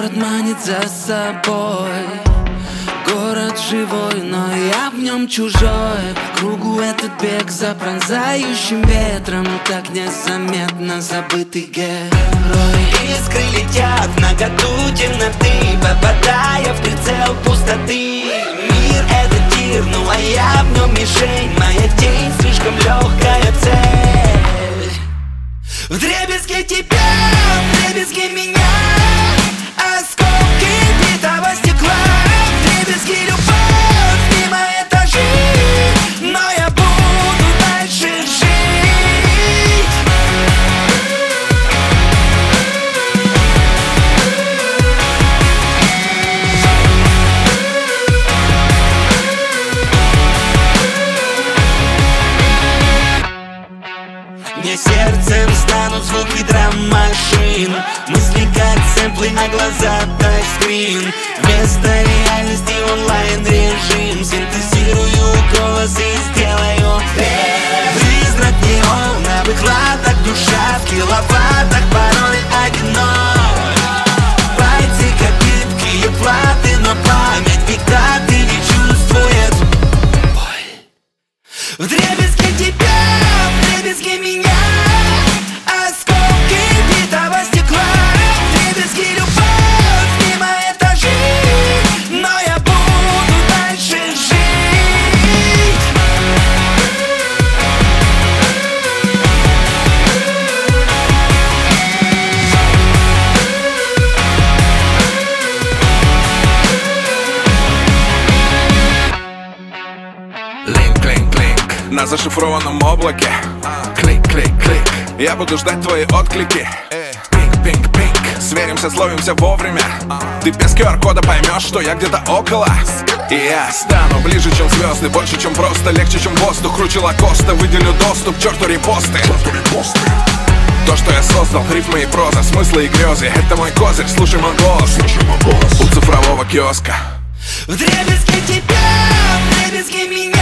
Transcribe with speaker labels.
Speaker 1: Город манит за собой, город живой, но я в нем чужой. Кругу этот бег за пронзающим ветром, так незаметно забытый герой.
Speaker 2: Искры летят в наготу темноты, попадая в прицел пустоты. Мир — это тир, ну а я в нем мишень. Моя тень — слишком легкая цель. Вдребезги тебя, вдребезги меня, осколки битого стекла. Вдребезги любовь мимо этажей, но я буду дальше жить. Мне сердцем станут звуки драм-машин, мысли как сэмплы, а глаза тачскрин. Вместо реальности онлайн-режим, синтезирую голос и сделаю призрак неона. В икладах душа, в киловаттах пароль 1-0. Пальцы как гибкие платы, но память века ты не чувствует боль. Вдребезги тебя, вдребезги меня, осколки битого стекла. Вдребезги любовь мимо этажей, но я буду дальше жить.
Speaker 3: Линк-линк-линк на зашифрованном облаке. Клик-клик-клик, я буду ждать твои отклики. Пинг-пинг-пинг, сверимся, словимся вовремя. Ты без QR-кода поймешь, что я где-то около. И я стану ближе, чем звезды, больше, чем просто, легче, чем воздух. Круче Лакоста, выделю доступ, черту репосты. То, что я создал, рифмы и проза, смыслы и грезы, это мой козырь, слушай мой голос у цифрового киоска.
Speaker 2: Вдребезги тебя, вдребезги меня,